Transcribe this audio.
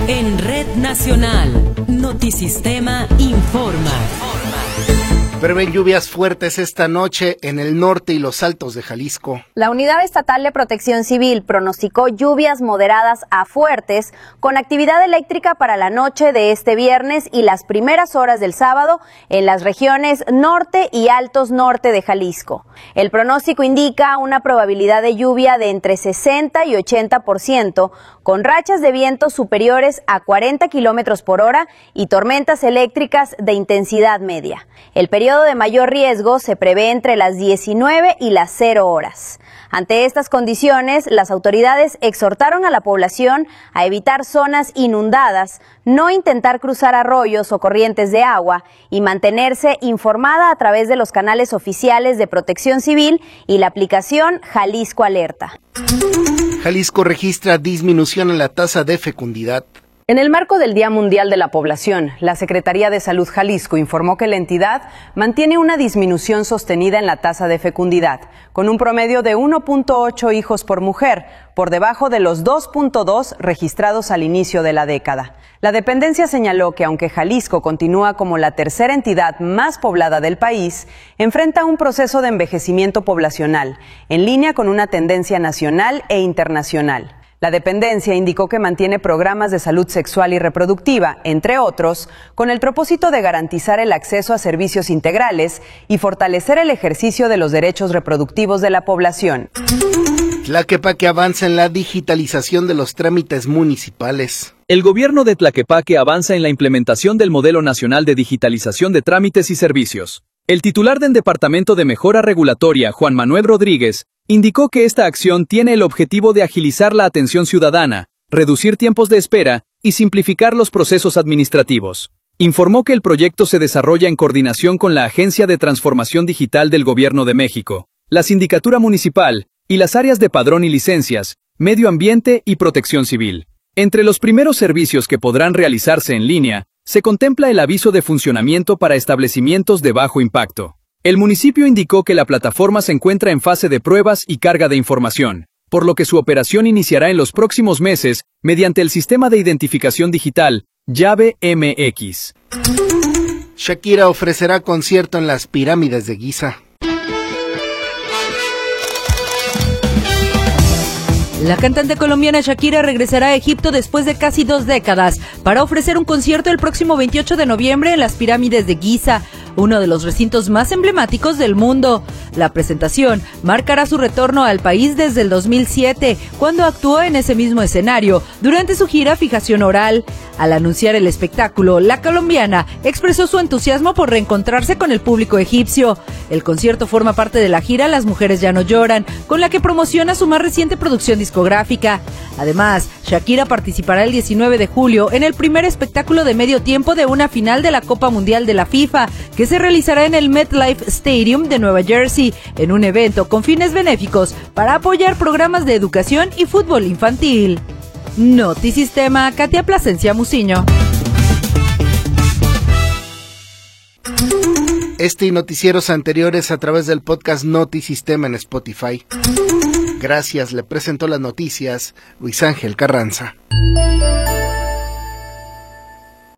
En Red Nacional, Notisistema informa. Prevén lluvias fuertes esta noche en el norte y los altos de Jalisco. La Unidad Estatal de Protección Civil pronosticó lluvias moderadas a fuertes con actividad eléctrica para la noche de este viernes y las primeras horas del sábado en las regiones norte y altos norte de Jalisco. El pronóstico indica una probabilidad de lluvia de entre 60 y 80%, con rachas de viento superiores a 40 kilómetros por hora y tormentas eléctricas de intensidad media. El periodo de mayor riesgo se prevé entre las 19 y las 0 horas. Ante estas condiciones, las autoridades exhortaron a la población a evitar zonas inundadas, no intentar cruzar arroyos o corrientes de agua y mantenerse informada a través de los canales oficiales de Protección Civil y la aplicación Jalisco Alerta. Jalisco registra disminución en la tasa de fecundidad. En el marco del Día Mundial de la Población, la Secretaría de Salud Jalisco informó que la entidad mantiene una disminución sostenida en la tasa de fecundidad, con un promedio de 1.8 hijos por mujer, por debajo de los 2.2 registrados al inicio de la década. La dependencia señaló que aunque Jalisco continúa como la tercera entidad más poblada del país, enfrenta un proceso de envejecimiento poblacional, en línea con una tendencia nacional e internacional. La dependencia indicó que mantiene programas de salud sexual y reproductiva, entre otros, con el propósito de garantizar el acceso a servicios integrales y fortalecer el ejercicio de los derechos reproductivos de la población. Tlaquepaque avanza en la digitalización de los trámites municipales. El gobierno de Tlaquepaque avanza en la implementación del Modelo Nacional de Digitalización de Trámites y Servicios. El titular del Departamento de Mejora Regulatoria, Juan Manuel Rodríguez, indicó que esta acción tiene el objetivo de agilizar la atención ciudadana, reducir tiempos de espera y simplificar los procesos administrativos. Informó que el proyecto se desarrolla en coordinación con la Agencia de Transformación Digital del Gobierno de México, la Sindicatura Municipal y las áreas de padrón y licencias, medio ambiente y protección civil. Entre los primeros servicios que podrán realizarse en línea, se contempla el aviso de funcionamiento para establecimientos de bajo impacto. El municipio indicó que la plataforma se encuentra en fase de pruebas y carga de información, por lo que su operación iniciará en los próximos meses mediante el sistema de identificación digital Llave MX. Shakira ofrecerá concierto en las pirámides de Giza. La cantante colombiana Shakira regresará a Egipto después de casi 2 décadas para ofrecer un concierto el próximo 28 de noviembre en las pirámides de Giza, uno de los recintos más emblemáticos del mundo. La presentación marcará su retorno al país desde el 2007, cuando actuó en ese mismo escenario durante su gira Fijación Oral. Al anunciar el espectáculo, la colombiana expresó su entusiasmo por reencontrarse con el público egipcio. El concierto forma parte de la gira Las Mujeres Ya No Lloran, con la que promociona su más reciente producción discográfica. Además, Shakira participará el 19 de julio en el primer espectáculo de medio tiempo de una final de la Copa Mundial de la FIFA, que se realizará en el MetLife Stadium de Nueva Jersey, en un evento con fines benéficos para apoyar programas de educación y fútbol infantil. Notisistema, Katia Plasencia Muciño. Este y noticieros anteriores a través del podcast Notisistema en Spotify. Gracias, le presentó las noticias Luis Ángel Carranza.